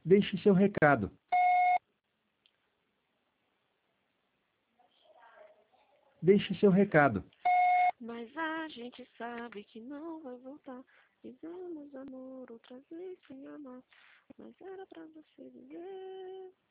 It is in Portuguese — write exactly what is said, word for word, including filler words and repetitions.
Deixe seu recado. Deixe seu recado. Mas a gente sabe que não vai voltar. Fizemos amor outras vezes sem amar. Mas era pra você dizer.